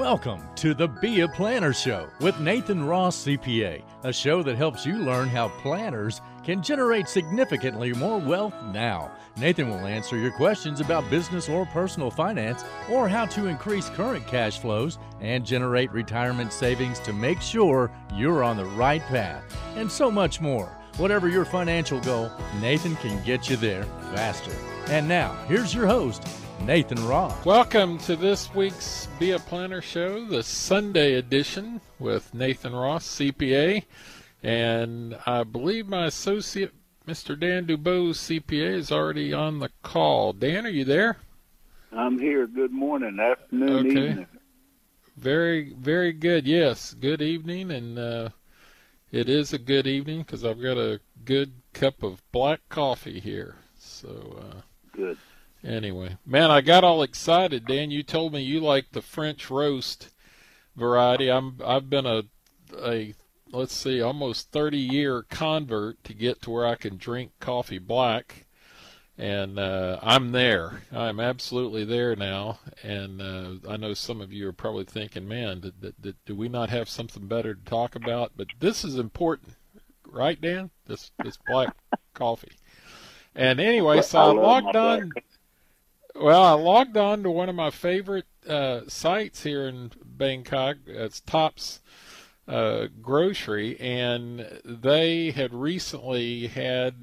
Welcome to the Be a Planner Show with Nathan Ross, CPA, a show that helps you learn how planners can generate significantly more wealth now. Nathan will answer your questions about business or personal finance, or how to increase current cash flows and generate retirement savings to make sure you're on the right path, and so much more. Whatever your financial goal, Nathan can get you there faster. And now, here's your host, Nathan Ross. Welcome to this week's Be a Planner Show, the Sunday edition with Nathan Ross, CPA. And I believe my associate, Mr. Dan Dubose, CPA, is already on the call. Dan, are you there? I'm here. Good morning, afternoon, evening. Very, very good. Yes, good evening. And it is a good evening because I've got a good cup of black coffee here. So good. Anyway, man, I got all excited. Dan, you told me you like the French roast variety. I've been a let's see, almost 30-year convert to get to where I can drink coffee black, and I'm there. I'm absolutely there now. And I know some of you are probably thinking, man, do we not have something better to talk about? But this is important, right, Dan? This black coffee. And anyway, so I logged on. Well, I logged on to one of my favorite sites here in Bangkok. It's Tops Grocery, and they had recently had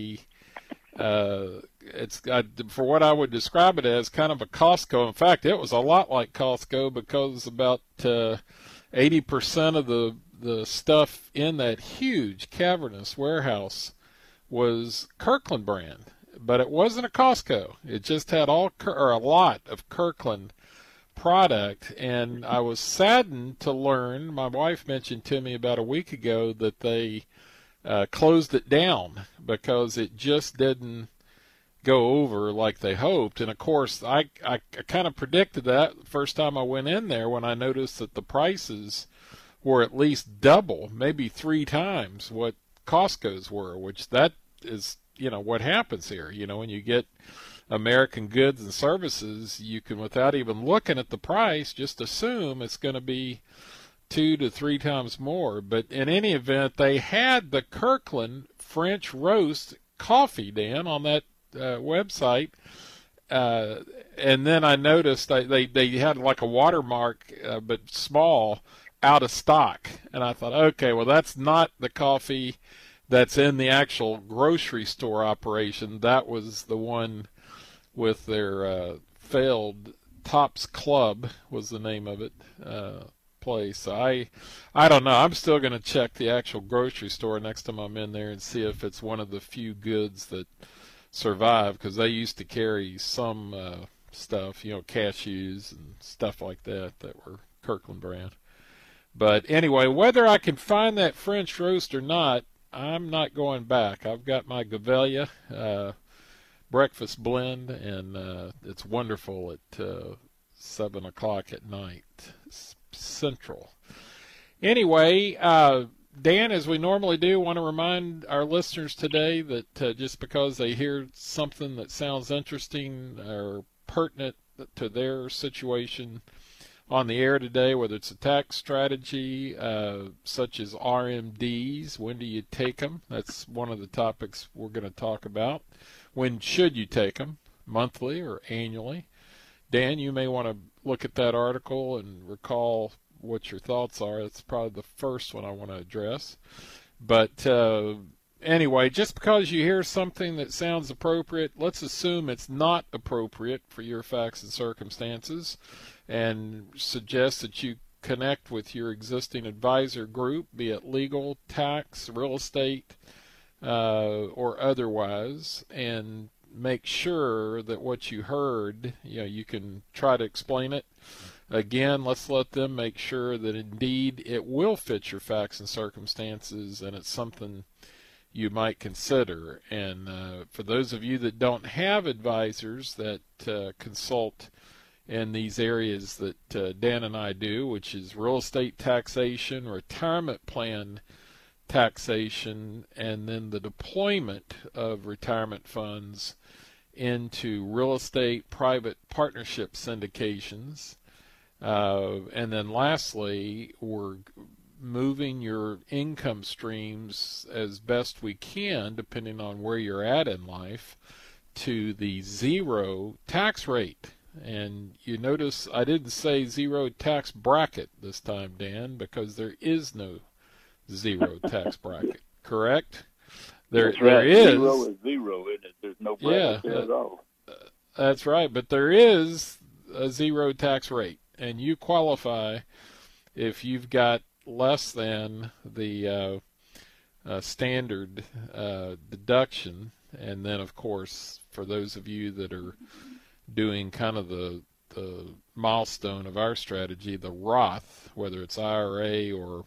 for what I would describe it as kind of a Costco. In fact, it was a lot like Costco because about 80% of the stuff in that huge cavernous warehouse was Kirkland brand. But it wasn't a Costco. It just had a lot of Kirkland product. And I was saddened to learn, my wife mentioned to me about a week ago that they closed it down because it just didn't go over like they hoped. And of course, I kind of predicted that the first time I went in there when I noticed that the prices were at least double, maybe 3 times what Costco's were, which that is, what happens here. When you get American goods and services, you can, without even looking at the price, just assume it's going to be 2 to 3 times more. But in any event, they had the Kirkland French roast coffee, Dan, on that website. And then I noticed they had like a watermark, but small, out of stock. And I thought, okay, well, that's not the coffee that's in the actual grocery store operation. That was the one with their failed Tops Club was the name of it, place. I don't know. I'm still going to check the actual grocery store next time I'm in there and see if it's one of the few goods that survive, because they used to carry some stuff, cashews and stuff like that were Kirkland brand. But anyway, whether I can find that French roast or not, I'm not going back. I've got my Gavelia breakfast blend, and it's wonderful at 7 o'clock at night, Central. Anyway, Dan, as we normally do, want to remind our listeners today that just because they hear something that sounds interesting or pertinent to their situation on the air today, whether it's a tax strategy such as RMDs, when do you take them? That's one of the topics we're going to talk about. When should you take them, monthly or annually? Dan, you may want to look at that article and recall what your thoughts are. That's probably the first one I want to address. But anyway, just because you hear something that sounds appropriate, let's assume it's not appropriate for your facts and circumstances, and suggest that you connect with your existing advisor group, be it legal, tax, real estate, or otherwise, and make sure that what you heard, you can try to explain it. Again, let's let them make sure that indeed it will fit your facts and circumstances, and it's something you might consider. And for those of you that don't have advisors that consult in these areas that Dan and I do, which is real estate taxation, retirement plan taxation, and then the deployment of retirement funds into real estate private partnership syndications, And then lastly, we're moving your income streams as best we can, depending on where you're at in life, to the zero tax rate. And you notice I didn't say zero tax bracket this time, Dan, because there is no zero tax bracket, correct? That's right. There is. Zero is zero, isn't it? There's no bracket there at all. That's right, but there is a zero tax rate, and you qualify if you've got less than the standard deduction. And then, of course, for those of you that are doing kind of the milestone of our strategy, the Roth, whether it's IRA or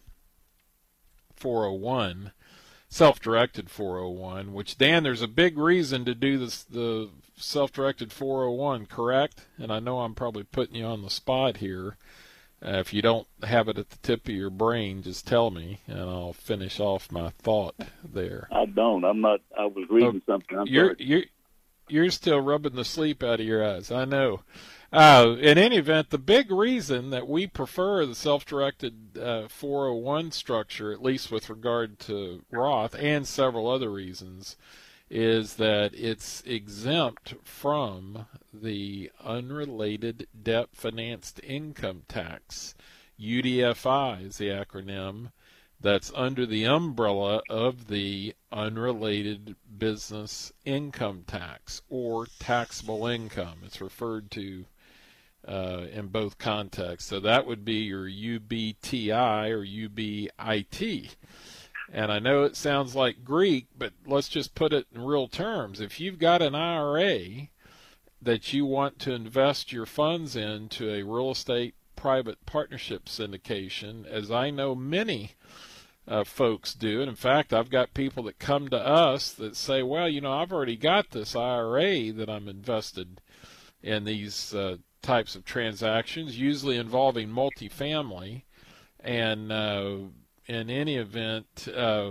401, self-directed 401, which, Dan, there's a big reason to do this, the self-directed 401, correct? And I know I'm probably putting you on the spot here. If you don't have it at the tip of your brain, just tell me, and I'll finish off my thought there. I don't. I'm not. I was reading something. You're still rubbing the sleep out of your eyes. I know. In any event, the big reason that we prefer the self-directed 401 structure, at least with regard to Roth, and several other reasons, is that it's exempt from the unrelated debt-financed income tax. UDFI is the acronym that's under the umbrella of the unrelated business income tax, or taxable income. It's referred to in both contexts. So that would be your UBTI or UBIT. And I know it sounds like Greek, but let's just put it in real terms. If you've got an IRA that you want to invest your funds into a real estate private partnership syndication, as I know many folks do, and in fact, I've got people that come to us that say, well, I've already got this IRA that I'm invested in these types of transactions, usually involving multifamily, and in any event,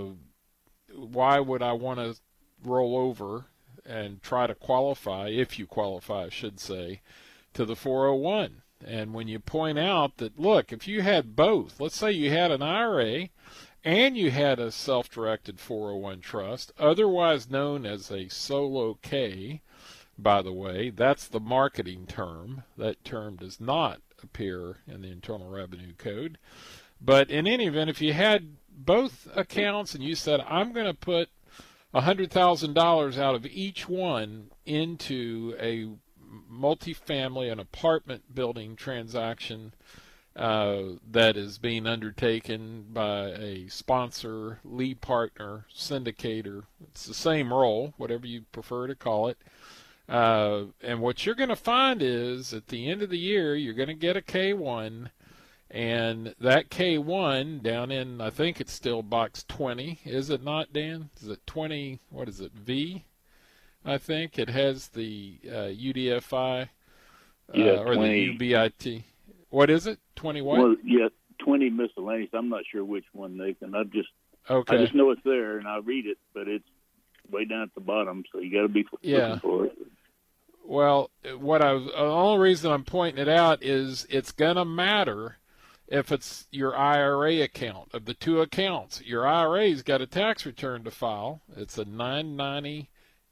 why would I want to roll over and try to qualify, if you qualify, I should say, to the 401? And when you point out that, look, if you had both, let's say you had an IRA and you had a self-directed 401 trust, otherwise known as a solo K, by the way, that's the marketing term. That term does not appear in the Internal Revenue Code. But in any event, if you had both accounts and you said, I'm going to put $100,000 out of each one into a multifamily, an apartment building transaction that is being undertaken by a sponsor, lead partner, syndicator, it's the same role, whatever you prefer to call it. And what you're going to find is at the end of the year, you're going to get a K1. And that K1 down in, I think it's still box 20, is it not, Dan? Is it 20, what is it, V? I think it has the UDFI or 20, the UBIT. What is it? 20 what? Well, yeah, 20 miscellaneous. I'm not sure which one, Nathan. I just know it's there, and I read it, but it's way down at the bottom, so you got to be looking for it. Well, the only reason I'm pointing it out is it's going to matter if it's your IRA account. Of the two accounts, your IRA's got a tax return to file. It's a 990-T,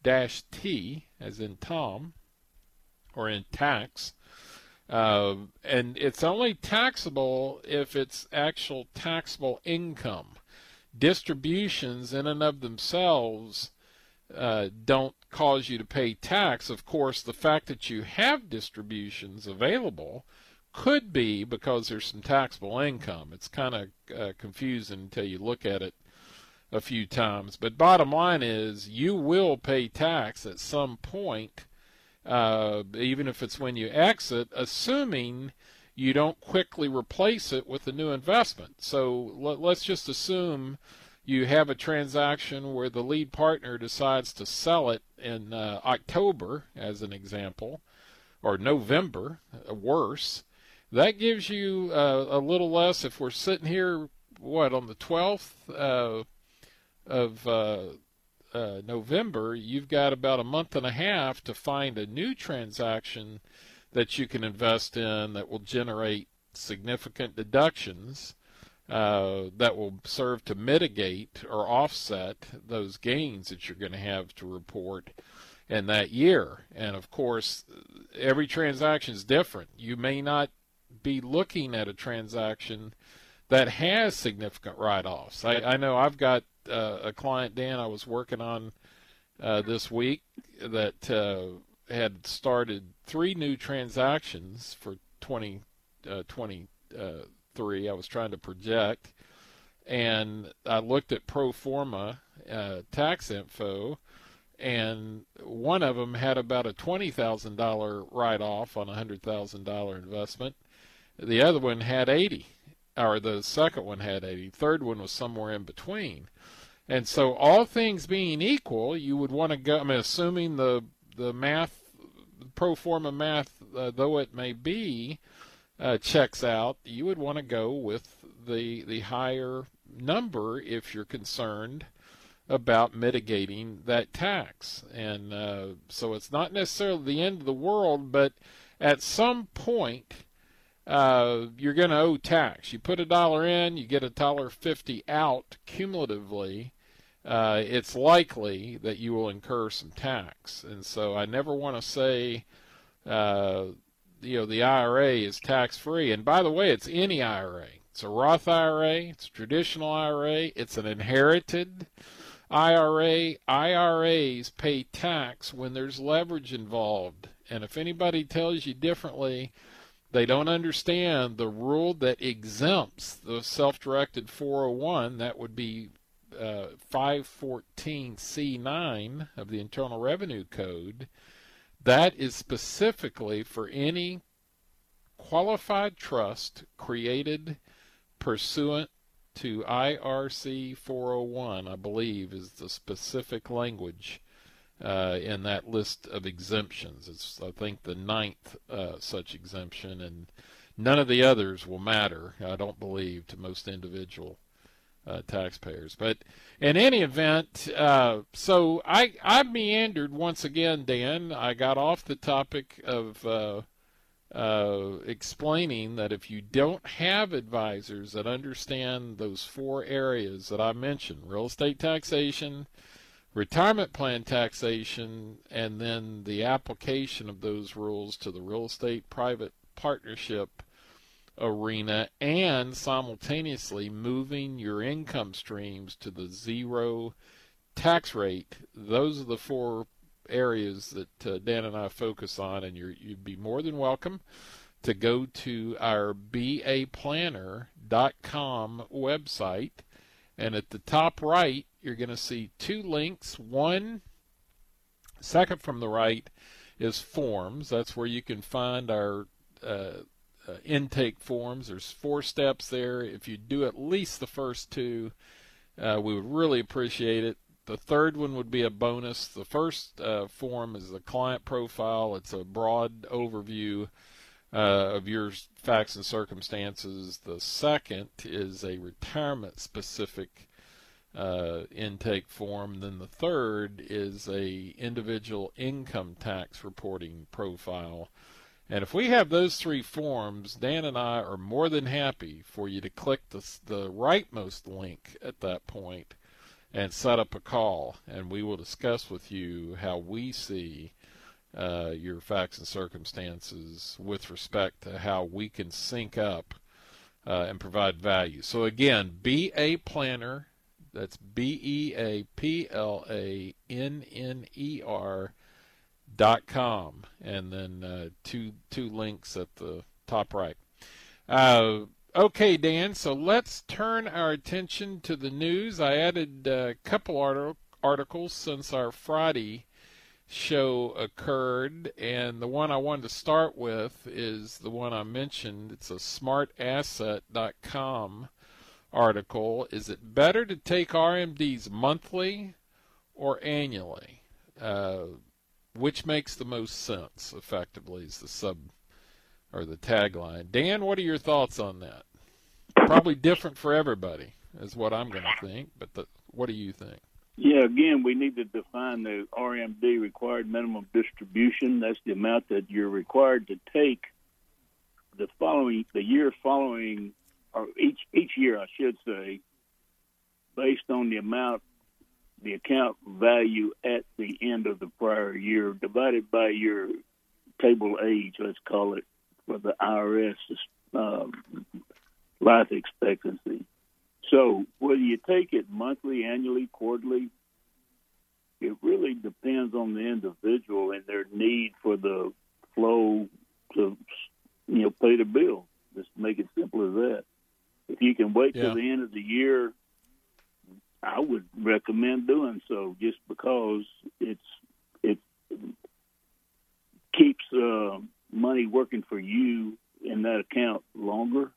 as in Tom, or in tax. And it's only taxable if it's actual taxable income. Distributions in and of themselves don't cause you to pay tax. Of course, the fact that you have distributions available could be because there's some taxable income. It's kind of confusing until you look at it a few times. But bottom line is you will pay tax at some point, even if it's when you exit, assuming you don't quickly replace it with a new investment. So let's just assume you have a transaction where the lead partner decides to sell it in October, as an example, or November, worse. That gives you a little less. If we're sitting here, on the 12th of November, you've got about a month and a half to find a new transaction that you can invest in that will generate significant deductions that will serve to mitigate or offset those gains that you're going to have to report in that year. And of course, every transaction is different. You may not be looking at a transaction that has significant write-offs. I know I've got a client, Dan, I was working on this week that had started 3 new transactions for 2023. I was trying to project, and I looked at pro forma tax info, and one of them had about a $20,000 write-off on a $100,000 investment. The other one had 80, or the second one had 80. Third one was somewhere in between. And so, all things being equal, you would want to go. I mean, assuming the math, pro forma math, though it may be, checks out, you would want to go with the higher number if you're concerned about mitigating that tax. And so it's not necessarily the end of the world, but at some point you're going to owe tax. You put $1 in, you get $1.50 out cumulatively. It's likely that you will incur some tax. And so I never want to say the IRA is tax-free. And by the way, it's any IRA. It's a Roth IRA, it's a traditional IRA, it's an inherited IRA. IRAs pay tax when there's leverage involved. And if anybody tells you differently, they don't understand the rule that exempts the self-directed 401. That would be 514C9 of the Internal Revenue Code. That is specifically for any qualified trust created pursuant to IRC 401, I believe, is the specific language in that list of exemptions. It's, I think, the 9th such exemption, and none of the others will matter, I don't believe, to most individual taxpayers. But in any event, so I meandered once again, Dan. I got off the topic of explaining that if you don't have advisors that understand those 4 areas that I mentioned, real estate taxation, retirement plan taxation, and then the application of those rules to the real estate private partnership arena, and simultaneously moving your income streams to the 0 tax rate, those are the 4 areas that Dan and I focus on. And you'd be more than welcome to go to our baplanner.com website, and at the top right you're going to see 2 links. One, second from the right, is forms. That's where you can find our intake forms. There's 4 steps there. If you do at least the first 2, we would really appreciate it. The third one would be a bonus. The first form is the client profile. It's a broad overview of your facts and circumstances. The second is a retirement-specific intake form. Then the third is a individual income tax reporting profile. And if we have those 3 forms, Dan and I are more than happy for you to click the rightmost link at that point and set up a call, and we will discuss with you how we see your facts and circumstances with respect to how we can sync up and provide value. So again, BA Planner, that's BEAPLANNER.com, and then two links at the top right. Okay, Dan, so let's turn our attention to the news. I added a couple articles since our Friday show occurred, and the one I wanted to start with is the one I mentioned. It's a smartasset.com article. Is it better to take RMDs monthly or annually? Which makes the most sense, effectively, is the the tagline. Dan, what are your thoughts on that? Probably different for everybody, is what I'm going to think, but what do you think? Yeah, again, we need to define the RMD, required minimum distribution. That's the amount that you're required to take the year following, or each year, I should say, based on the account value at the end of the prior year, divided by your table age, let's call it, for the IRS life expectancy. So whether you take it monthly, annually, quarterly, it really depends on the individual and their need for the flow to, pay the bill. Just make it simple as that. If you can wait till the end of the year, I would recommend doing so, just because it keeps money working for you in that account longer.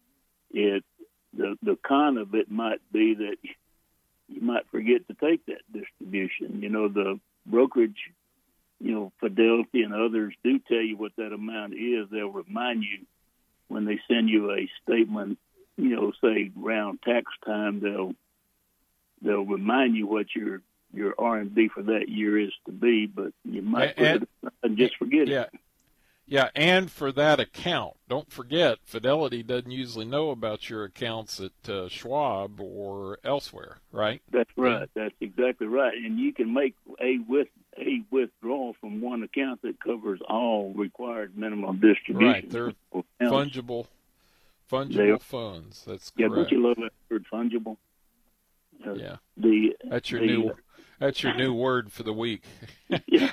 The con of it might be that you might forget to take that distribution. The brokerage, Fidelity and others do tell you what that amount is. They'll remind you when they send you a statement, say around tax time, they'll remind you what your RMD for that year is to be, but you might just forget it. Yeah, and for that account, don't forget, Fidelity doesn't usually know about your accounts at Schwab or elsewhere, right? That's right. That's exactly right. And you can make a withdrawal from one account that covers all required minimum distributions. Right, they're fungible funds. That's correct. Yeah, don't you love that word, fungible? Yeah, that's your new word for the week. Yeah.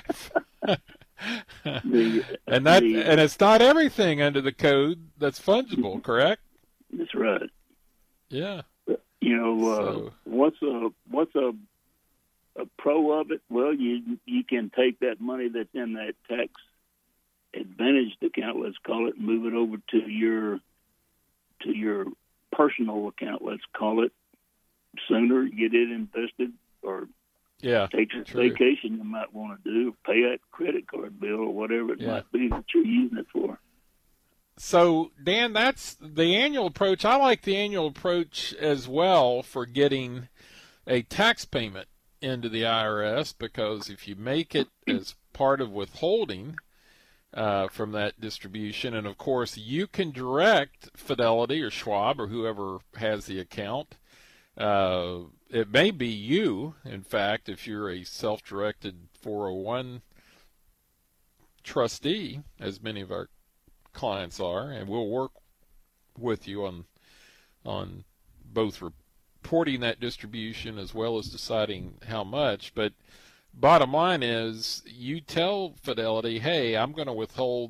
And it's not everything under the code that's fungible, correct? That's right. Yeah. What's a pro of it? Well, you can take that money that's in that tax advantaged account, let's call it, and move it over to your personal account, let's call it, sooner. Get it invested, or take a vacation you might want to do, pay that credit card bill or whatever it might be that you're using it for. So, Dan, that's the annual approach. I like the annual approach as well for getting a tax payment into the IRS, because if you make it as part of withholding from that distribution, and of course you can direct Fidelity or Schwab or whoever has the account. It may be you, in fact, if you're a self-directed 401 trustee, as many of our clients are, and we'll work with you on both reporting that distribution as well as deciding how much. But bottom line is, you tell Fidelity, hey, I'm going to withhold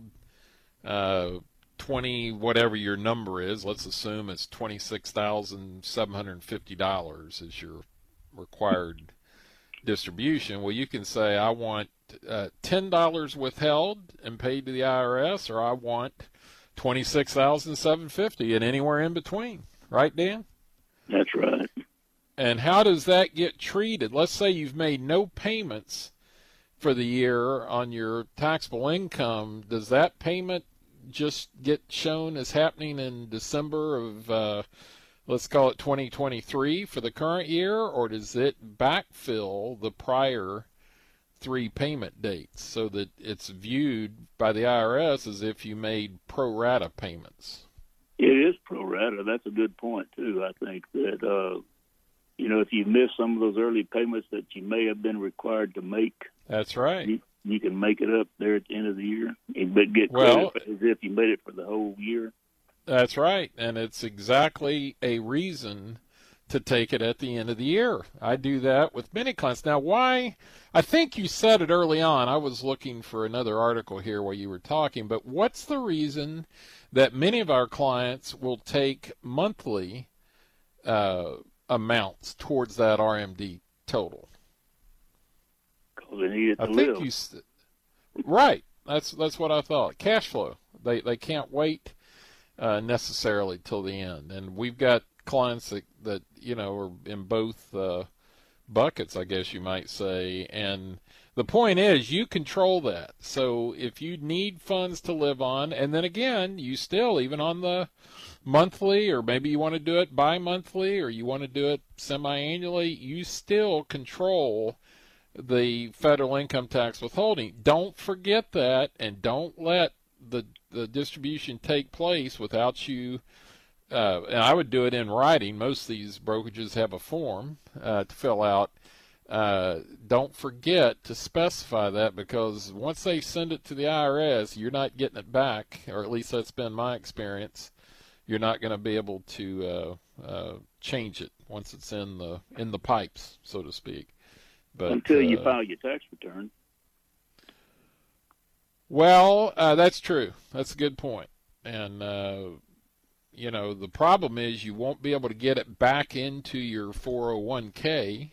20, whatever your number is. Let's assume it's $26,750 is your required distribution. Well, you can say, I want $10 withheld and paid to the IRS, or I want $26,750, and anywhere in between. Right, Dan? That's right. And how does that get treated? Let's say you've made no payments for the year on your taxable income. Does that payment just get shown as happening in December of, let's call it 2023 for the current year, or does it backfill the prior 3 payment dates so that it's viewed by the IRS as if you made pro rata payments? It is pro rata. That's a good point, too. I think that, if you miss some of those early payments that you may have been required to make. That's right. You can make it up there at the end of the year, but get credit as if you made it for the whole year. That's right, and it's exactly a reason to take it at the end of the year. I do that with many clients. Now, why? I think you said it early on. I was looking for another article here while you were talking, but what's the reason that many of our clients will take monthly amounts towards that RMD total? Because they need it to live. Right. That's what I thought. Cash flow. They can't wait necessarily till the end. And we've got clients that are in both buckets, I guess you might say. And the point is, you control that. So if you need funds to live on, and then again, you still, even on the monthly, or maybe you want to do it bi-monthly, or you want to do it semi-annually, you still control the federal income tax withholding. Don't forget that, and don't let the distribution take place without you. And I would do it in writing. Most of these brokerages have a form to fill out. Don't forget to specify that, because once they send it to the IRS, you're not getting it back, or at least that's been my experience. You're not going to be able to change it once it's in the pipes, so to speak. But until you file your tax return. Well, that's true. That's a good point. And the problem is you won't be able to get it back into your 401k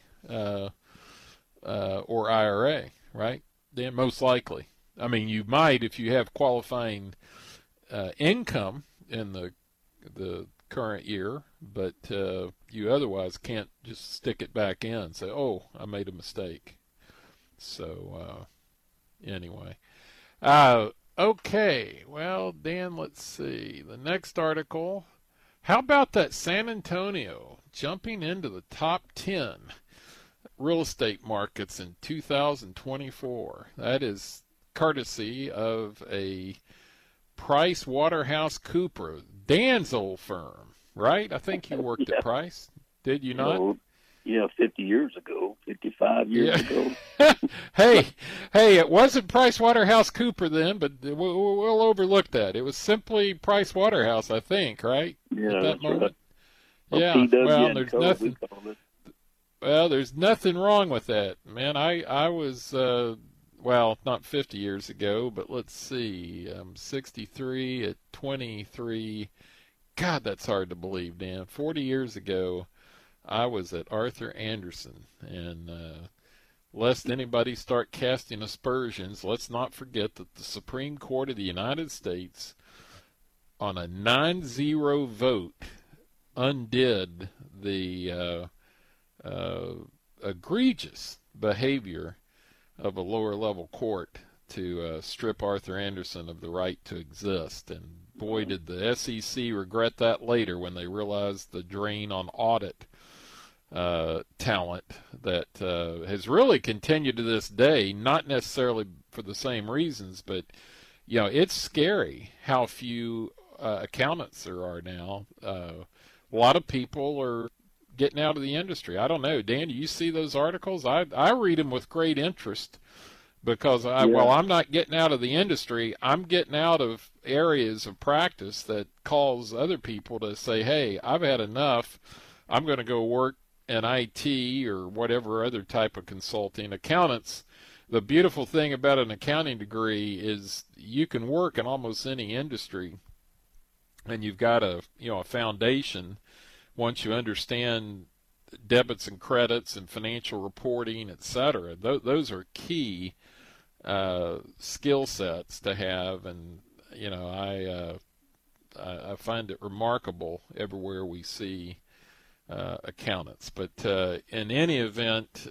or IRA, right? Then most likely. I mean, you might if you have qualifying income in the current year, but you otherwise can't just stick it back in and say, oh, I made a mistake. So anyway. Okay, well, Dan, let's see. The next article. How about that San Antonio jumping into the top 10 real estate markets in 2024? That is courtesy of a Price Waterhouse Cooper, Dan's old firm, right? I think you worked at Price. Did you not? Oh, yeah, 50 years ago, 55 years ago. Hey, it wasn't Price Waterhouse Cooper then, but we'll overlook that. It was simply Price Waterhouse, I think, right? Yeah, at that moment. Right. Yeah, well, there's nothing wrong with that, man. I was not 50 years ago, but let's see, 63 at 23. God, that's hard to believe, Dan. 40 years ago, I was at Arthur Andersen, and lest anybody start casting aspersions, let's not forget that the Supreme Court of the United States, on a 9-0 vote, undid the egregious behavior of a lower-level court to strip Arthur Andersen of the right to exist. And boy, did the SEC regret that later when they realized the drain on audit talent that has really continued to this day, not necessarily for the same reasons, but it's scary how few accountants there are now. A lot of people are getting out of the industry. I don't know, Dan, do you see those articles? I read them with great interest, because while I'm not getting out of the industry, I'm getting out of areas of practice that cause other people to say, hey, I've had enough. I'm going to go work in IT or whatever other type of consulting. Accountants, the beautiful thing about an accounting degree is you can work in almost any industry, and you've got a foundation once you understand debits and credits and financial reporting, etc. Those are key skill sets to have, and I find it remarkable everywhere we see accountants. But in any event,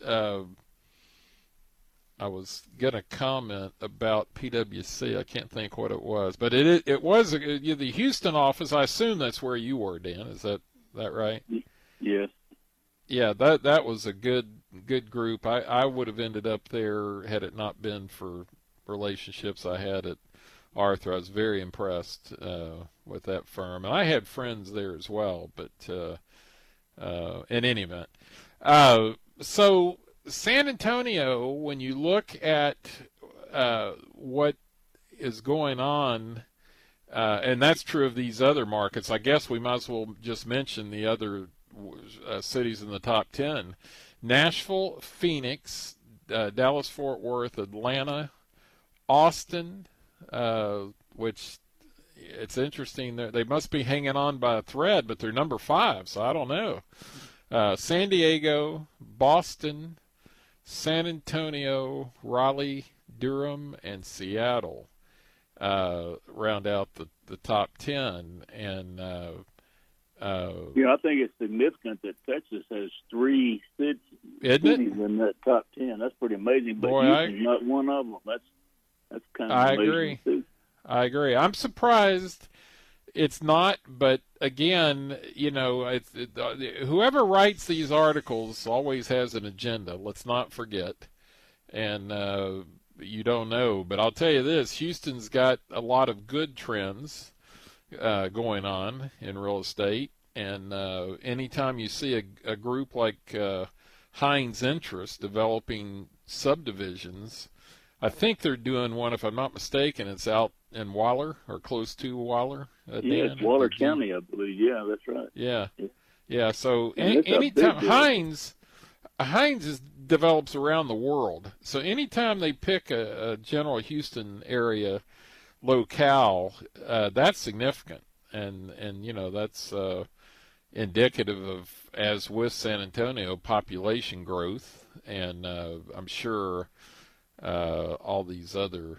I was going to comment about PwC. I can't think what it was, but it was the Houston office. I assume that's where you were, Dan. Is that right? Yes. Yeah, that was a good group. I would have ended up there had it not been for relationships I had at Arthur. I was very impressed with that firm, and I had friends there as well. But in any event, so San Antonio, when you look at what is going on, and that's true of these other markets, I guess we might as well just mention the other cities in the top 10. Nashville, Phoenix, Dallas-Fort Worth, Atlanta, Austin, which it's interesting. They must be hanging on by a thread, but they're number 5, so I don't know. San Diego, Boston, San Antonio, Raleigh, Durham, and Seattle round out the top 10. And I think it's significant that Texas has 3 cities in that top 10. That's pretty amazing. But Houston's not one of them. That's kind of amazing too. I agree. I'm surprised it's not, but again, whoever writes these articles always has an agenda. Let's not forget. And you don't know. But I'll tell you this: Houston's got a lot of good trends going on in real estate, and anytime you see a group like Hines Interest developing subdivisions, I think they're doing one, if I'm not mistaken, it's out in Waller or close to Waller. Yeah, it's Waller County, I believe. Yeah, that's right. Yeah. So anytime Hines develops around the world, so anytime they pick a general Houston area locale, that's significant, and that's indicative of, as with San Antonio, population growth, and I'm sure all these other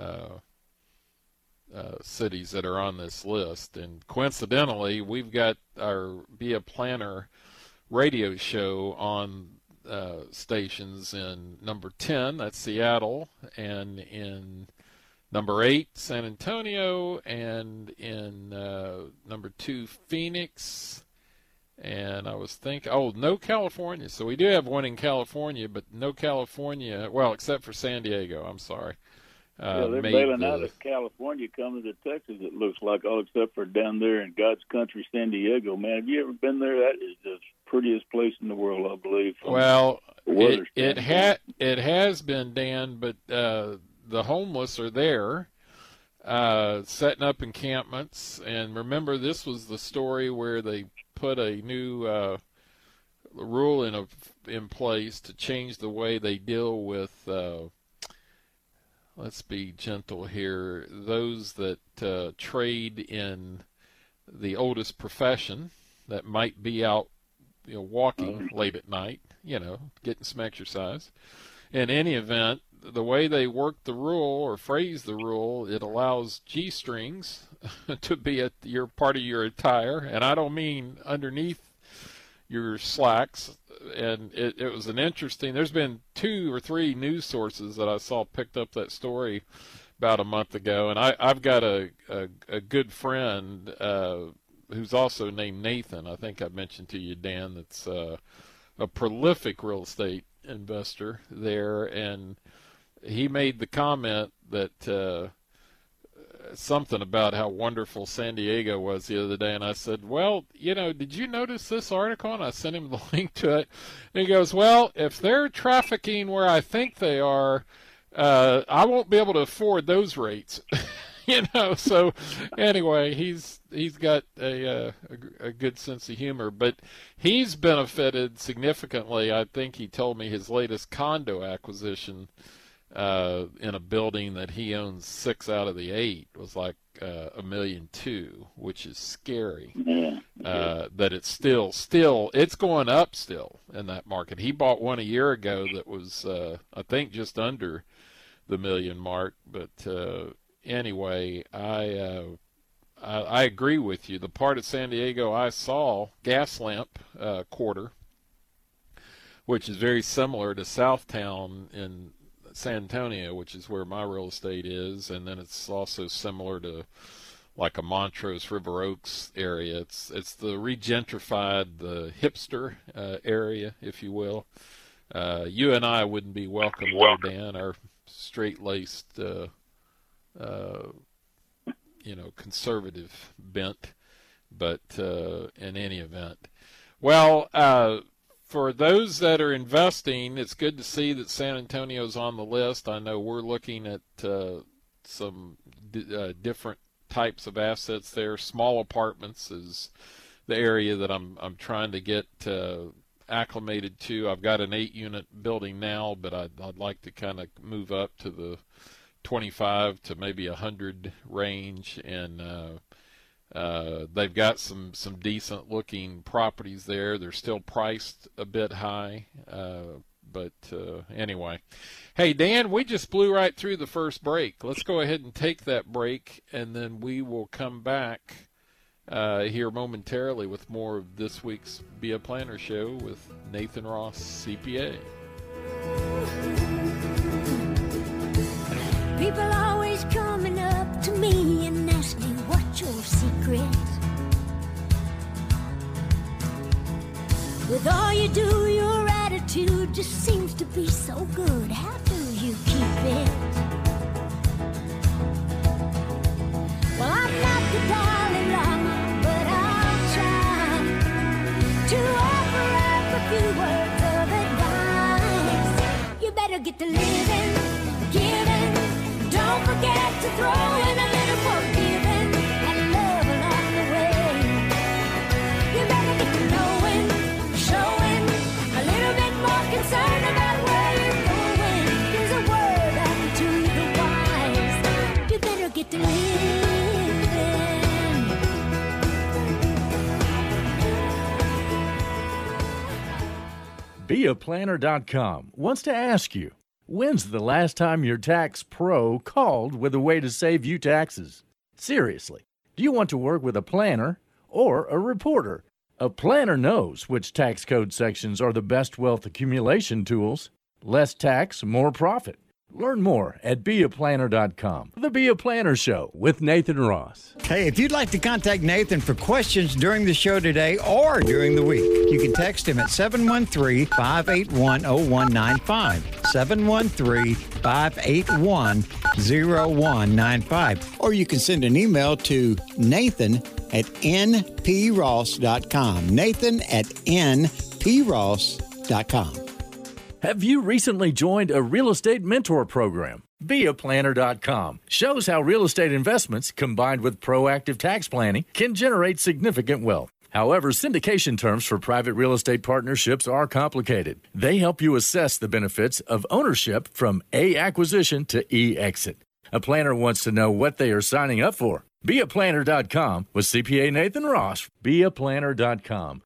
cities that are on this list. And coincidentally, we've got our Be a Planner radio show on stations in number 10, that's Seattle, and in number 8, San Antonio, and in number 2, Phoenix. And I was thinking, no California. So we do have one in California, but no California, well, except for San Diego, I'm sorry. They're bailing out of California, coming to Texas, it looks like, all except for down there in God's country, San Diego. Man, have you ever been there? That is the prettiest place in the world, I believe. Well, it has been, Dan, but the homeless are there, setting up encampments. And remember, this was the story where they put a new rule in place to change the way they deal with, let's be gentle here, those that trade in the oldest profession that might be out walking late at night, getting some exercise. In any event, the way they work the rule or phrase the rule, it allows G-strings to be your part of your attire, and I don't mean underneath your slacks. And it was an interesting, there's been 2 or 3 news sources that I saw picked up that story about a month ago, and I've got a good friend who's also named Nathan. I think I mentioned to you, Dan, that's a prolific real estate investor there, and he made the comment that something about how wonderful San Diego was the other day, and I said, well, did you notice this article? And I sent him the link to it, and he goes, well, if they're trafficking where I think they are, I won't be able to afford those rates. So anyway, he's got a good sense of humor, but he's benefited significantly. I think he told me his latest condo acquisition in a building that he owns 6 out of the 8 was like $1.2 million, which is scary. That it's still it's going up still in that market. He bought one a year ago that was I think just under the $1 million mark. But anyway, I agree with you. The part of San Diego I saw, Gaslamp Quarter, which is very similar to Southtown in San Antonio, which is where my real estate is, and then it's also similar to like a Montrose, River Oaks area. It's the regentrified, the hipster area, if you will. You and I wouldn't be welcome there, Dan. Our straight-laced, conservative bent. But in any event, well. For those that are investing, it's good to see that San Antonio's on the list. I know we're looking at some different types of assets there. Small apartments is the area that I'm trying to get acclimated to. I've got an 8-unit building now, but I'd like to kind of move up to the 25 to maybe 100 range, and they've got some decent looking properties there. They're still priced a bit high, but anyway. Hey, Dan, we just blew right through the first break. Let's go ahead and take that break, and then we will come back here momentarily with more of this week's Be a Planner show with Nathan Ross, CPA. People always coming up to me and asking what's your secret. With all you do, your attitude just seems to be so good. How do you you keep it. Well, I'm not the Dalai Lama, but I'll try to offer up a few words of advice. You better get to living, giving. Don't forget to throw in a little forgiving and love along the way. You better get to knowing, showing a little bit more concern about where you're going. There's a word unto the wise. You better get to living. BeAPlanner.com wants to ask you, when's the last time your tax pro called with a way to save you taxes? Seriously, do you want to work with a planner or a reporter? A planner knows which tax code sections are the best wealth accumulation tools. Less tax, more profit. Learn more at BeAPlanner.com. The Be a Planner Show with Nathan Ross. Hey, if you'd like to contact Nathan for questions during the show today or during the week, you can text him at 713-581-0195. 713-581-0195. Or you can send an email to nathan@npross.com. nathan@npross.com. Have you recently joined a real estate mentor program? BeAPlanner.com shows how real estate investments combined with proactive tax planning can generate significant wealth. However, syndication terms for private real estate partnerships are complicated. They help you assess the benefits of ownership from A, acquisition to E, exit. A planner wants to know what they are signing up for. BeAPlanner.com with CPA Nathan Ross. BeAPlanner.com.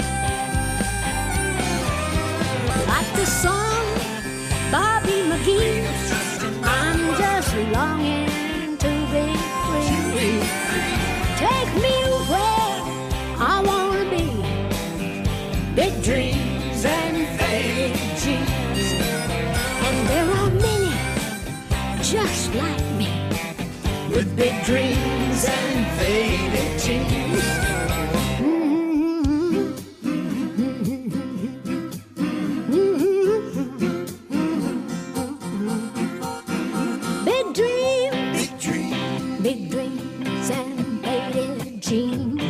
Like the song Bobby McGee, I'm just longing to be free. Take me where I want to be. Big dreams and faded jeans. And there are many just like me, with big dreams and faded jeans. Big dreams and faded jeans.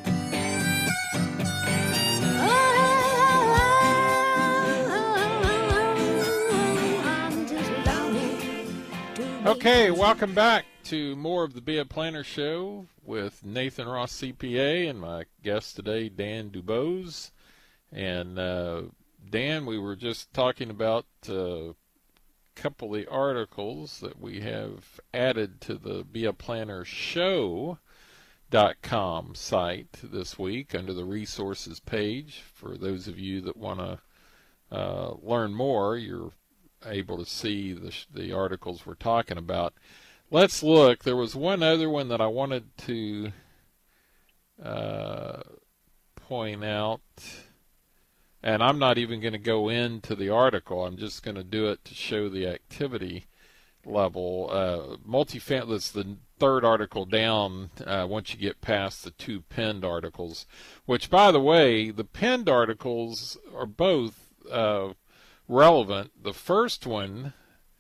I'm just longing to be Okay, welcome back to more of the Be a Planner Show with Nathan Ross CPA and my guest today, Dan Dubose. And Dan, we were just talking about couple of the articles that we have added to the BeAPlannerShow.com site this week under the resources page. For those of you that want to learn more, you're able to see the articles we're talking about. Let's look. There was one other one that I wanted to point out. And I'm not even going to go into the article. I'm just going to do it to show the activity level. Multifamily, that's the third article down once you get past the two pinned articles, which, by the way, the pinned articles are both relevant. The first one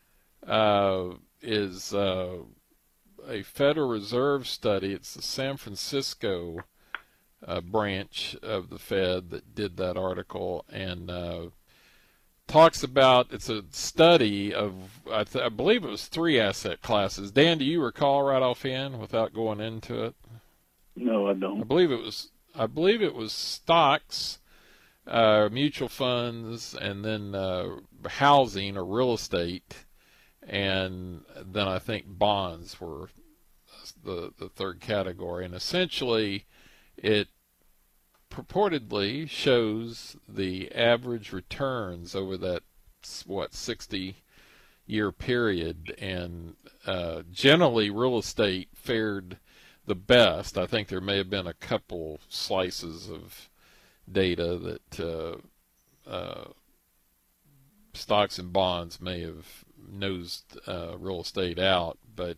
is a Federal Reserve study. It's the San Francisco branch of the Fed that did that article, and talks about, it's a study of, I believe it was 3 asset classes. Dan, do you recall right offhand without going into it? No, I don't. I believe it was stocks, mutual funds, and then housing or real estate, and then I think bonds were the third category. And essentially it purportedly shows the average returns over that 60-year period, and generally real estate fared the best. I think there may have been a couple slices of data that stocks and bonds may have nosed real estate out, but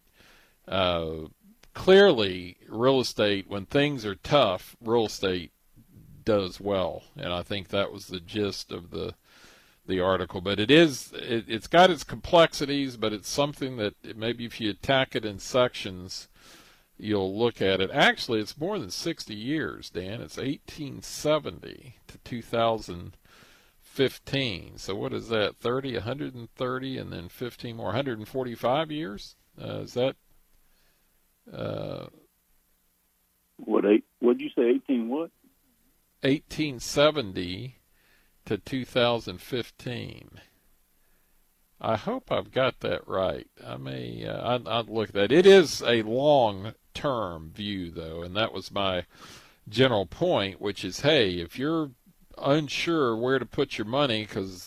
clearly real estate, when things are tough, real estate does well, and I think that was the gist of the the article, but it's got its complexities, but it's something that maybe if you attack it in sections, you'll look at it. Actually, it's more than 60 years, Dan. It's 1870 to 2015. So what is that? 30, 130, and then 15 more, 145 years? Is that? What'd you say? 18 what? 1870 to 2015. I hope I've got that right. I may, I'll look at that. It is a long-term view, though, and that was my general point, which is, hey, if you're unsure where to put your money because,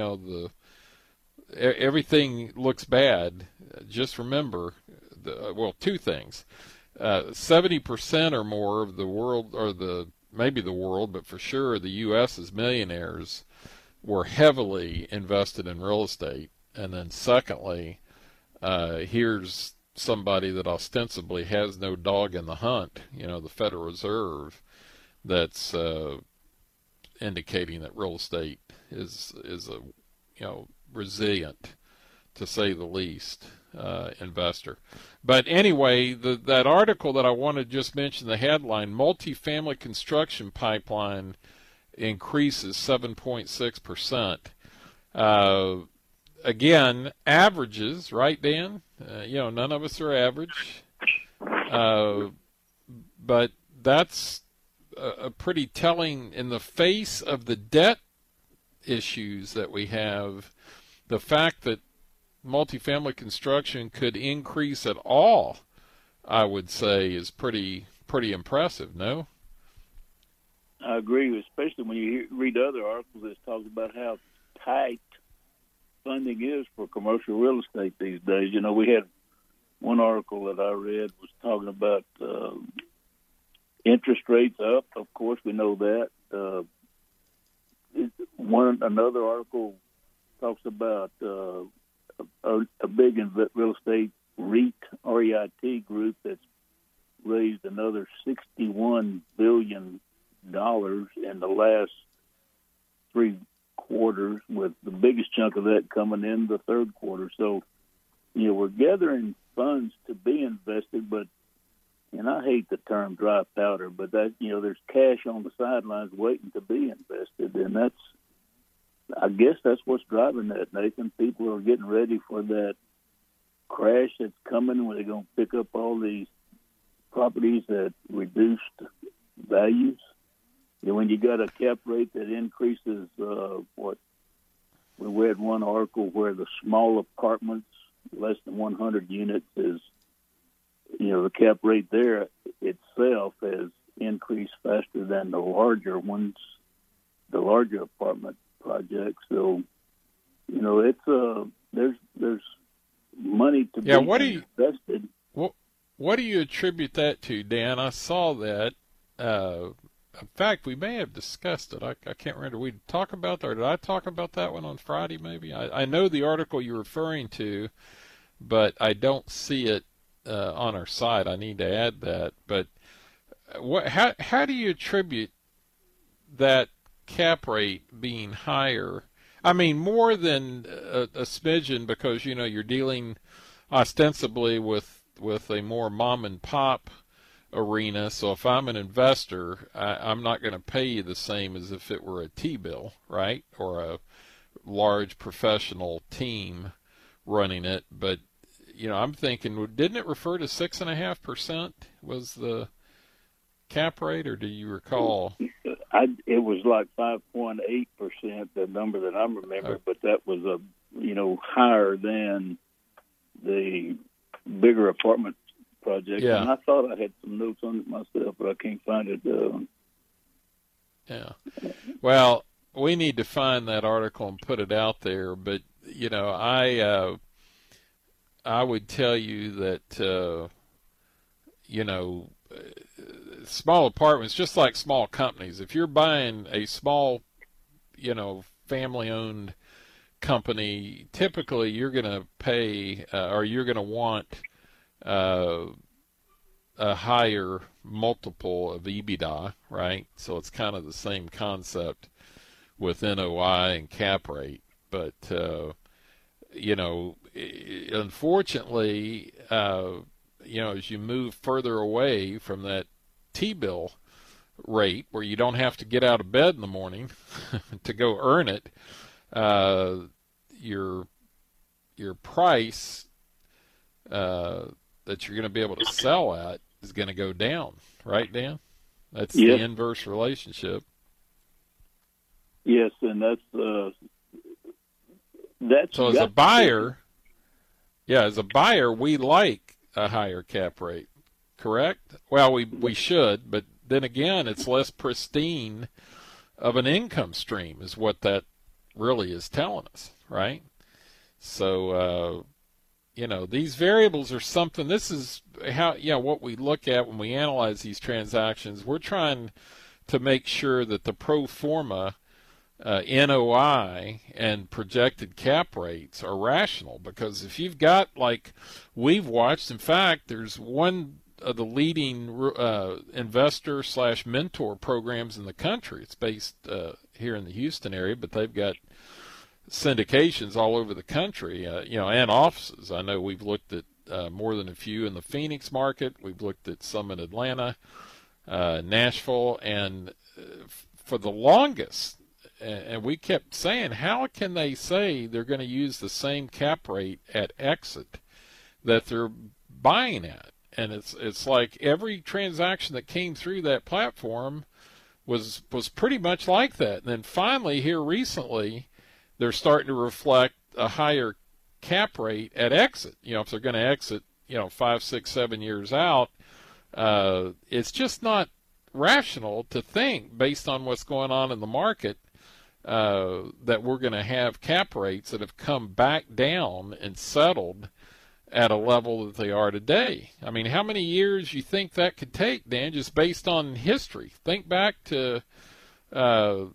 everything looks bad, just remember, two things. 70% or more of the world, or maybe the world, but for sure the U.S.'s millionaires were heavily invested in real estate. And then secondly, here's somebody that ostensibly has no dog in the hunt, the Federal Reserve, that's indicating that real estate is a resilient, to say the least, investor. But anyway, that article that I want to just mention, the headline, multifamily construction pipeline increases 7.6%. Again, averages, right, Dan? None of us are average. But that's a pretty telling, in the face of the debt issues that we have, the fact that multifamily construction could increase at all, I would say, is pretty impressive, no? I agree, especially when you read other articles that talk about how tight funding is for commercial real estate these days. We had one article that I read was talking about interest rates up. Of course, we know that. Another article talks about a big real estate REIT group that's raised another $61 billion in the last 3 quarters, with the biggest chunk of that coming in the third quarter. So, we're gathering funds to be invested, but, and I hate the term dry powder, but that, there's cash on the sidelines waiting to be invested, and I guess that's what's driving that, Nathan. People are getting ready for that crash that's coming, where they're going to pick up all these properties at reduced values. When you got a cap rate that increases, we read one article where the small apartments, less than 100 units, is, the cap rate there itself has increased faster than the larger ones, the larger apartment projects. So, it's there's money to be invested. What do you attribute that to, Dan? I saw that. In fact, we may have discussed it. I can't remember. Did we talk about that, or did I talk about that one on Friday maybe? I know the article you're referring to, but I don't see it on our site. I need to add that. But how do you attribute that cap rate being higher? I mean, more than a smidgen, because, you're dealing ostensibly with a more mom and pop arena. So if I'm an investor, I'm not going to pay you the same as if it were a T-bill, right? Or a large professional team running it. But, I'm thinking, didn't it refer to 6.5% was the cap rate, or do you recall? It was like 5.8%, the number that I remember, but that was higher than the bigger apartment project. Yeah. And I thought I had some notes on it myself, but I can't find it. Yeah. Well, we need to find that article and put it out there. But, I would tell you that, small apartments, just like small companies, if you're buying a small, family-owned company, typically you're going to pay or you're going to want a higher multiple of EBITDA, right? So it's kind of the same concept with NOI and cap rate. But, unfortunately, as you move further away from that T-bill rate where you don't have to get out of bed in the morning to go earn it, your price that you're going to be able to sell at is going to go down, right, Dan? That's the inverse relationship. Yes, and that's so as a buyer, we like a higher cap rate, correct? Well, we should, but then again, it's less pristine of an income stream is what that really is telling us, right? So, these variables are something, this is how, what we look at when we analyze these transactions. We're trying to make sure that the pro forma NOI and projected cap rates are rational, because if you've got, like we've watched, in fact, there's one of the leading investor / mentor programs in the country. It's based here in the Houston area, but they've got syndications all over the country, and offices. I know we've looked at more than a few in the Phoenix market. We've looked at some in Atlanta, Nashville, and for the longest, and we kept saying, how can they say they're going to use the same cap rate at exit that they're buying at? And it's like every transaction that came through that platform was pretty much like that. And then finally, here recently, they're starting to reflect a higher cap rate at exit. If they're going to exit, 5, 6, 7 years out, it's just not rational to think, based on what's going on in the market, that we're going to have cap rates that have come back down and settled at a level that they are today. I mean, how many years you think that could take, Dan, just based on history? Think back to, the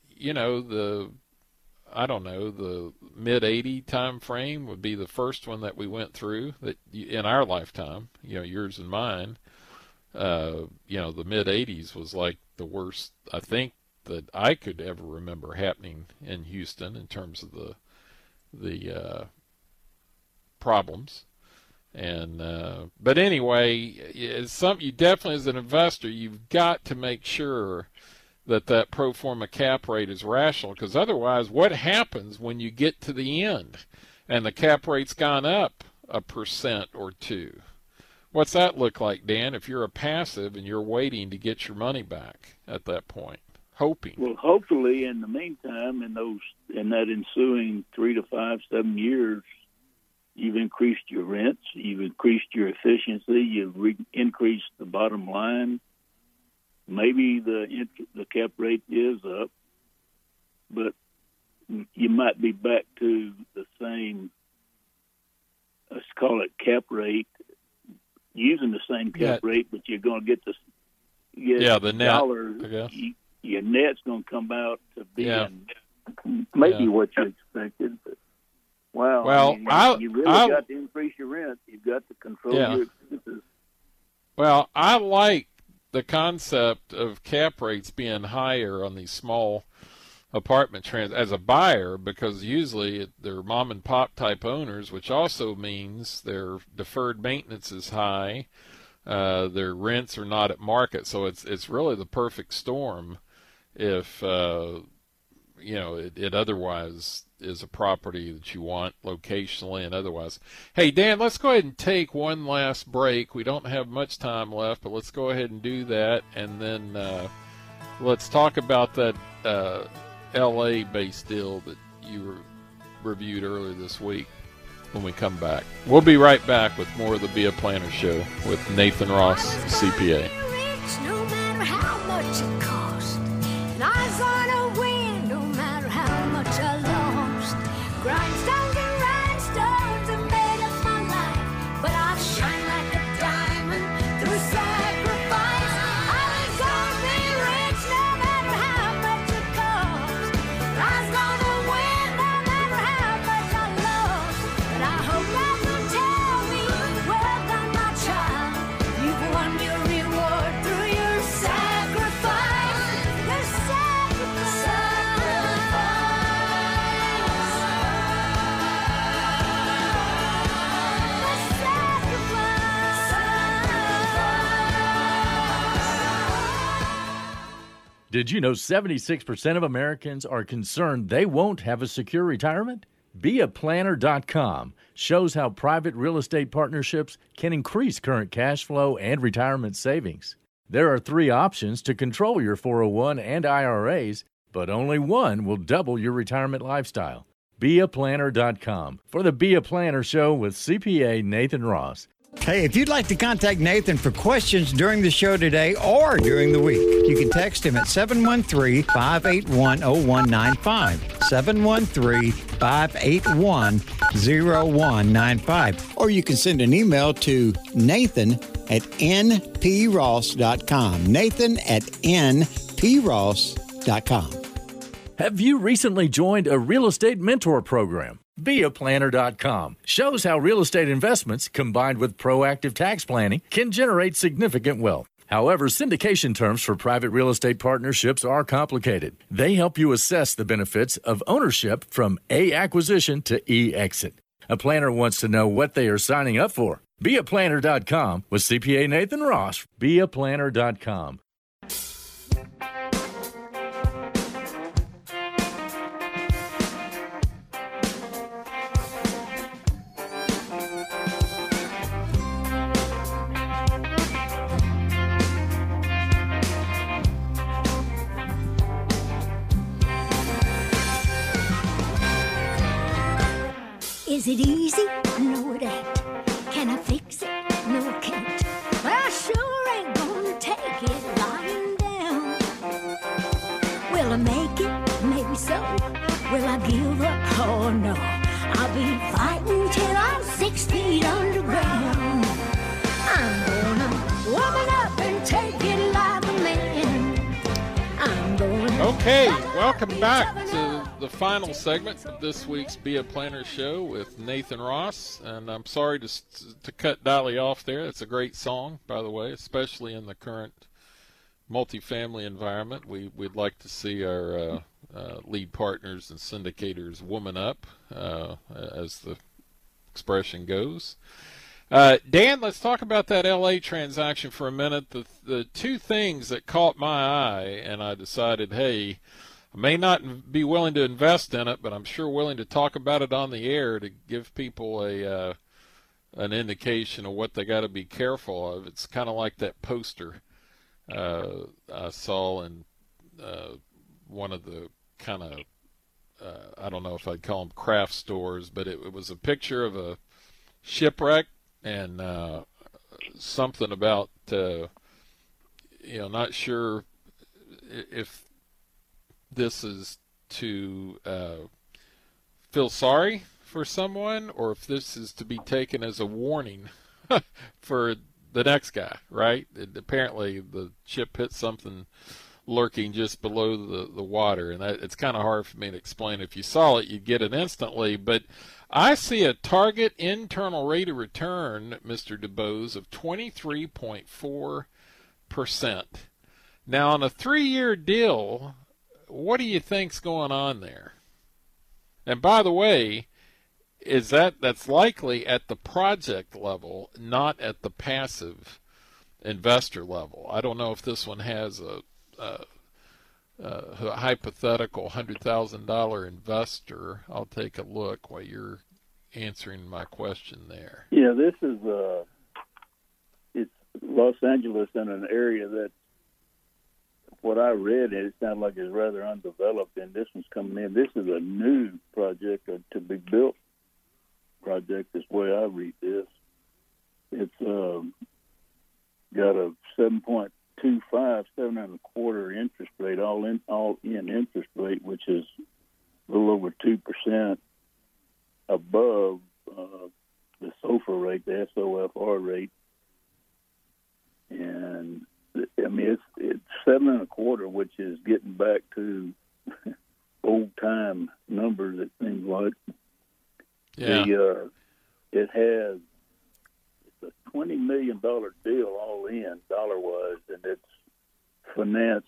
mid-'80 time frame would be the first one that we went through that in our lifetime, yours and mine. The mid-'80s was like the worst, I think, that I could ever remember happening in Houston in terms of the problems. And but anyway, it's something you definitely, as an investor, you've got to make sure that pro forma cap rate is rational, because otherwise, what happens when you get to the end and the cap rate's gone up 1% or 2%? What's that look like, Dan, if you're a passive and you're waiting to get your money back at that point, hoping? Well, hopefully, in the meantime, in that ensuing 3 to 5, 7 years, you've increased your rents, you've increased your efficiency, you've increased the bottom line. Maybe the cap rate is up, but you might be back to the same, let's call it cap rate, using the same cap rate, but you're going to get the net dollar. Your net's going to come out to be maybe what you expected. But, wow, you really got to increase your rent. You've got to control your expenses. Well, I like the concept of cap rates being higher on these small apartment as a buyer, because usually they're mom and pop type owners, which also means their deferred maintenance is high, their rents are not at market, so it's really the perfect storm if it otherwise is a property that you want locationally and otherwise. Hey, Dan, let's go ahead and take one last break. We don't have much time left, but let's go ahead and do that, and then let's talk about that LA-based deal that you reviewed earlier this week when we come back. We'll be right back with more of the Be a Planner Show with Nathan Ross, CPA. No matter how much it cost, and I was gonna win no matter how much I lost. Grindstones and rhinestones are made of my life, but I'll shine like a diamond through sacrifice. I was gonna be rich no matter how much it cost. I was gonna win no matter how much I lost. But I hope God will tell me, well done, my child. You've won your reward through your sacrifice. Did you know 76% of Americans are concerned they won't have a secure retirement? BeAPlanner.com shows how private real estate partnerships can increase current cash flow and retirement savings. There are 3 options to control your 401 and IRAs, but only one will double your retirement lifestyle. BeAPlanner.com for the Be a Planner Show with CPA Nathan Ross. Hey, if you'd like to contact Nathan for questions during the show today or during the week, you can text him at 713-581-0195, 713-581-0195, or you can send an email to nathan@npross.com, nathan@npross.com. Have you recently joined a real estate mentor program? BeAPlanner.com shows how real estate investments combined with proactive tax planning can generate significant wealth. However, syndication terms for private real estate partnerships are complicated. They help you assess the benefits of ownership from A, acquisition to E, exit. A planner wants to know what they are signing up for. BeAPlanner.com with CPA Nathan Ross. BeAPlanner.com. Is it easy? No, it ain't. Can I fix it? No, I can't. I sure ain't gonna take it lying down. Will I make it? Maybe so. Will I give up? Oh, no. I'll be fighting till I'm 6 feet underground. I'm gonna woman up and take it like a man. I'm gonna... Okay, welcome back to the final segment of this week's Be a Planner Show with Nathan Ross. And I'm sorry to cut Dolly off there. It's a great song, by the way, especially in the current multifamily environment. We'd like to see our lead partners and syndicators woman up, as the expression goes. Dan, let's talk about that L.A. transaction for a minute. The 2 things that caught my eye, and I decided, hey, I may not be willing to invest in it, but I'm sure willing to talk about it on the air to give people an indication of what they got to be careful of. It's kind of like that poster I saw in one of the kind of, I don't know if I'd call them craft stores, but it was a picture of a shipwreck and something about, not sure if this is to feel sorry for someone or if this is to be taken as a warning for the next guy, right? Apparently the ship hit something lurking just below the water, and it's kind of hard for me to explain. If you saw it, you'd get it instantly, but I see a target internal rate of return, Mr. DuBose, of 23.4%. Now, on a 3-year deal, what do you think's going on there? And by the way, that's likely at the project level, not at the passive investor level. I don't know if this one has a hypothetical $100,000 investor. I'll take a look while you're answering my question there. Yeah, this is it's Los Angeles in an area that, what I read, it sounded like it's rather undeveloped, and this one's coming in. This is a new project, a to-be-built project, is the way I read this. It's got a 7.25, 7.25 interest rate, all in interest rate, which is a little over 2% above the SOFR rate, the SOFR rate. And I mean, it's 7.25, which is getting back to old time numbers. It seems like. Yeah. It has a $20 million deal all in dollar wise, and it's financed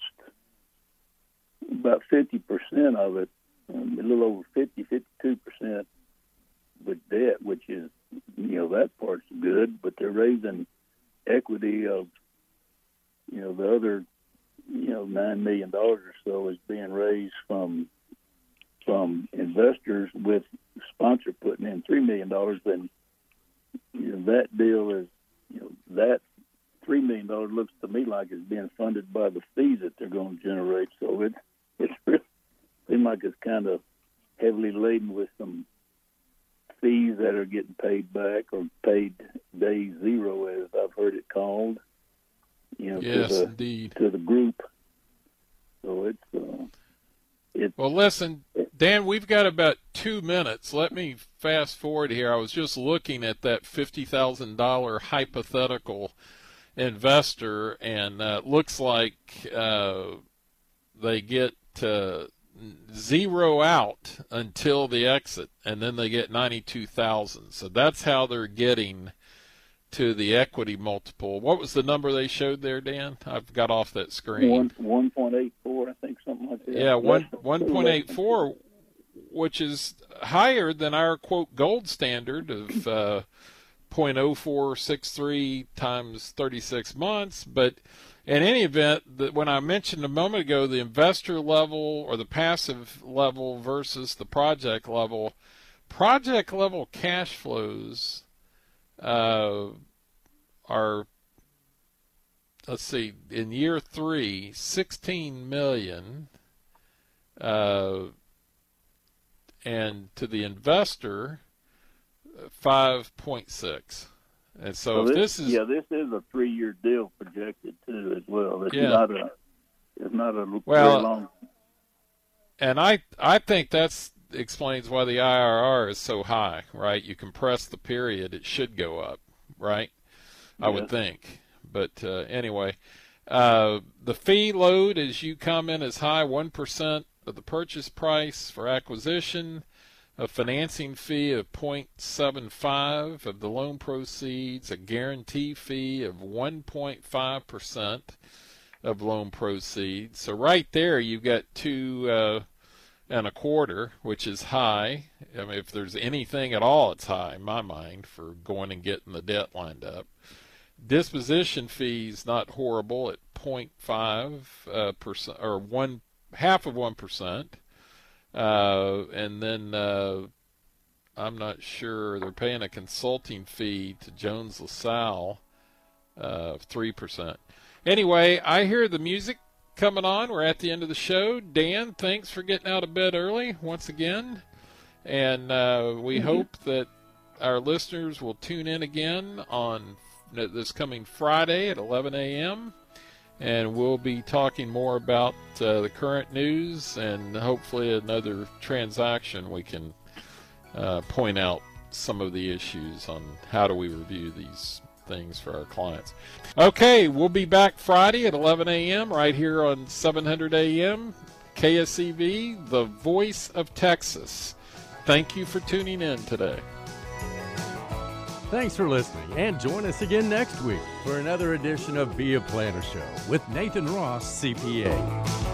about 50% of it, a little over 52% with debt, which is, that part's good. But they're raising equity of, the other $9 million or so is being raised from investors with sponsor putting in $3 million, then that deal is that $3 million looks to me like it's being funded by the fees that they're going to generate. So it's really seems like it's kind of heavily laden with some fees that are getting paid back or paid day zero, as I've heard it called. Yes, indeed. To the group. So it's well, listen, Dan, we've got about 2 minutes. Let me fast forward here. I was just looking at that $50,000 hypothetical investor, and it looks like they get zero out until the exit, and then they get 92,000. So that's how they're getting to the equity multiple. What was the number they showed there, Dan? I've got off that screen. 1.84, I think, something like that. Yeah, 1.84, which is higher than our quote gold standard of 0.0463 times 36 months. But in any event, when I mentioned a moment ago the investor level or the passive level versus the project level cash flows are, let's see, in year 3, $16 million, and to the investor, 5.6. And so if this is this is a 3-year deal projected too as well. It's not a very long. And I think that's explains why the IRR is so high, right? You compress the period, it should go up, right? I would think. But anyway, the fee load, as you comment, is high, 1% of the purchase price for acquisition, a financing fee of 0.75 of the loan proceeds, a guarantee fee of 1.5% of loan proceeds. So right there you've got 2.25, which is high. I mean, if there's anything at all, it's high in my mind for going and getting the debt lined up. Disposition fees not horrible at 0.5% or 0.5%. And then I'm not sure, they're paying a consulting fee to Jones LaSalle of 3%. Anyway, I hear the music coming on. We're at the end of the show. Dan, thanks for getting out of bed early once again. And we hope that our listeners will tune in again on this coming Friday at 11 a.m. And we'll be talking more about the current news and hopefully another transaction. We can point out some of the issues on how do we review these things for our clients. Okay, we'll be back Friday at 11 a.m. right here on 700 a.m. KSEV, the voice of Texas. Thank you for tuning in today. Thanks for listening, and join us again next week for another edition of Be a Planner Show with Nathan Ross, CPA.